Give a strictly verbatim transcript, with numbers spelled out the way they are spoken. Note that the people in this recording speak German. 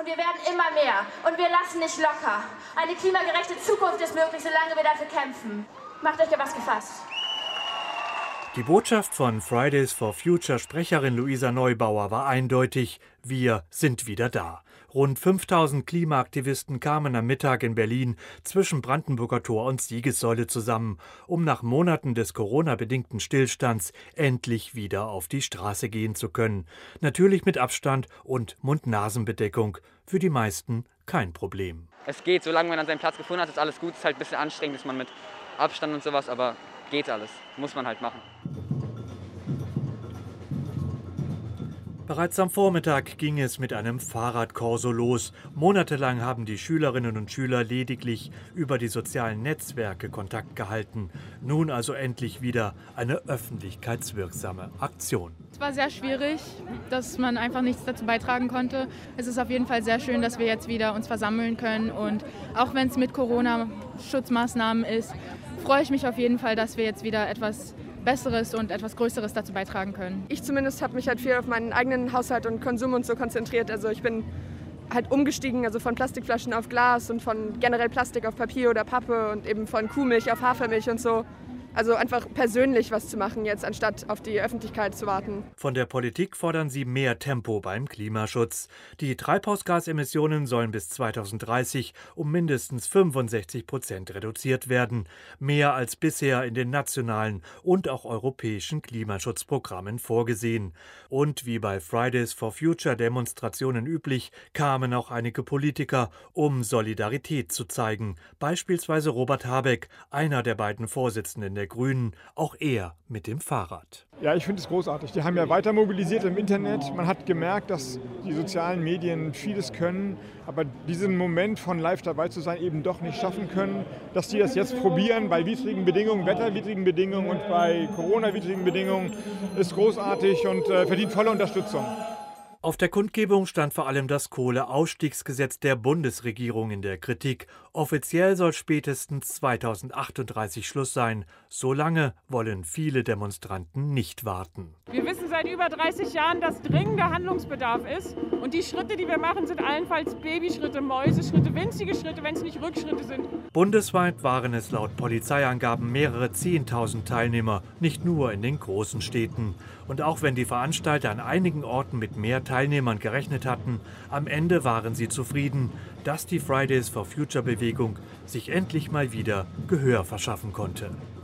und wir werden immer mehr. Und wir lassen nicht locker. Eine klimagerechte Zukunft ist möglich, solange wir dafür kämpfen. Macht euch auf was gefasst. Die Botschaft von Fridays for Future Sprecherin Luisa Neubauer war eindeutig: Wir sind wieder da. Rund fünftausend Klimaaktivisten kamen am Mittag in Berlin zwischen Brandenburger Tor und Siegessäule zusammen, um nach Monaten des Corona-bedingten Stillstands endlich wieder auf die Straße gehen zu können. Natürlich mit Abstand und Mund-Nasen-Bedeckung. Für die meisten kein Problem. Es geht, solange man an seinen Platz gefunden hat, ist alles gut. Es ist halt ein bisschen anstrengend, ist man mit Abstand und sowas, aber geht alles. Muss man halt machen. Bereits am Vormittag ging es mit einem Fahrradkorso los. Monatelang haben die Schülerinnen und Schüler lediglich über die sozialen Netzwerke Kontakt gehalten. Nun also endlich wieder eine öffentlichkeitswirksame Aktion. Es war sehr schwierig, dass man einfach nichts dazu beitragen konnte. Es ist auf jeden Fall sehr schön, dass wir jetzt wieder uns versammeln können. Und auch wenn es mit Corona-Schutzmaßnahmen ist, freue ich mich auf jeden Fall, dass wir jetzt wieder etwas Besseres und etwas Größeres dazu beitragen können. Ich zumindest habe mich halt viel auf meinen eigenen Haushalt und Konsum und so konzentriert. Also ich bin halt umgestiegen, also von Plastikflaschen auf Glas und von generell Plastik auf Papier oder Pappe und eben von Kuhmilch auf Hafermilch und so. Also einfach persönlich was zu machen jetzt, anstatt auf die Öffentlichkeit zu warten. Von der Politik fordern sie mehr Tempo beim Klimaschutz. Die Treibhausgasemissionen sollen bis zweitausenddreißig um mindestens fünfundsechzig Prozent reduziert werden. Mehr als bisher in den nationalen und auch europäischen Klimaschutzprogrammen vorgesehen. Und wie bei Fridays for Future Demonstrationen üblich, kamen auch einige Politiker, um Solidarität zu zeigen. Beispielsweise Robert Habeck, einer der beiden Vorsitzenden der Grünen, auch er mit dem Fahrrad. Ja, ich finde es großartig. Die haben ja weiter mobilisiert im Internet. Man hat gemerkt, dass die sozialen Medien vieles können, aber diesen Moment von live dabei zu sein eben doch nicht schaffen können. Dass die das jetzt probieren bei widrigen Bedingungen, wetterwidrigen Bedingungen und bei Corona-widrigen Bedingungen, ist großartig und äh, verdient volle Unterstützung. Auf der Kundgebung stand vor allem das Kohleausstiegsgesetz der Bundesregierung in der Kritik. Offiziell soll spätestens zweitausendachtunddreißig Schluss sein. So lange wollen viele Demonstranten nicht warten. Wir wissen seit über dreißig Jahren, dass dringender Handlungsbedarf ist. Und die Schritte, die wir machen, sind allenfalls Babyschritte, Mäuseschritte, winzige Schritte, wenn es nicht Rückschritte sind. Bundesweit waren es laut Polizeiangaben mehrere Zehntausend Teilnehmer, nicht nur in den großen Städten. Und auch wenn die Veranstalter an einigen Orten mit mehr Teilnehmern gerechnet hatten, am Ende waren sie zufrieden, dass die Fridays for Future Bewegung sich endlich mal wieder Gehör verschaffen konnte.